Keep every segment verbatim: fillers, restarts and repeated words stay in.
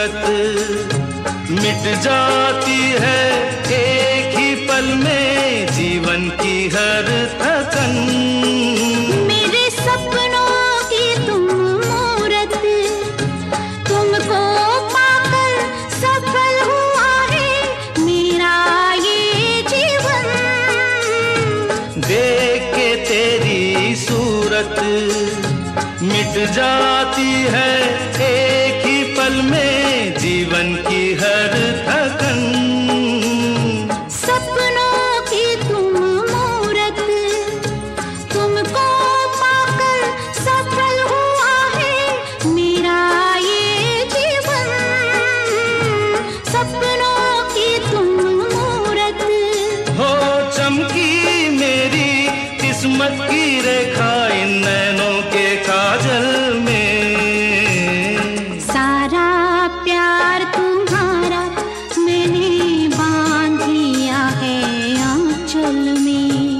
सूरत मिट जाती है एक ही पल में जीवन की हर थकन। मेरे सपनों की तुम मूरत, तुमको पाकर सफल हुआ है मेरा ये जीवन। देख के तेरी सूरत मिट जाती है एक ही पल में जीवन की हर थकन। सपनों की तुम मूरत, तुमको पाकर सफल हुआ है मेरा ये जीवन। सपनों की तुम मूरत हो चमकी मेरी किस्मत की रेखा इन नैनों के काजल में। सारा प्यार तुम्हारा मैंने बांध लिया है आंचल में।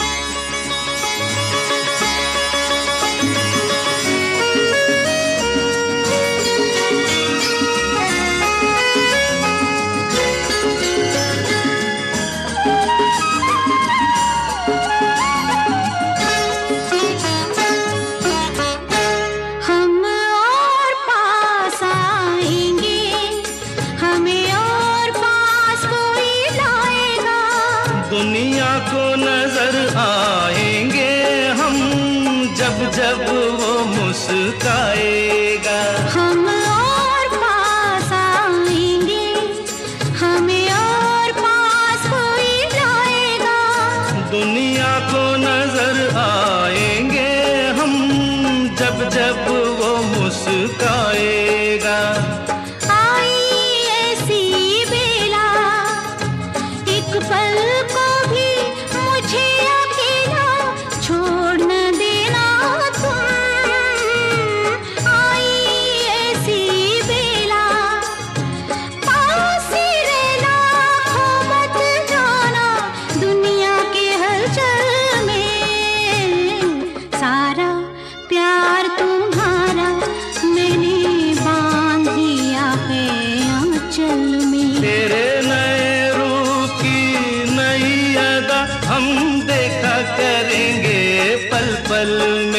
हम और पास आएंगे, हमें और पास कोई लाएगा। दुनिया को नजर आएंगे हम जब जब वो मुस्काएगा। हम और पास आएंगे, हमें और पास कोई लाएगा। दुनिया को नजर आएंगे हम जब जब वो मुस्काएगा। आई ऐसी बेला, एक पल को भी मुझे अकेला छोड़ न देना तुम। आई ऐसी बेला, पास ही रहना, खो मत जाना दुनिया के हलचल में। सारा प्यार तुम्हारा मैंने बांध लिया है आंचल में। तेरे नए रूप की नई अदा हम देखा करेंगे पल पल में।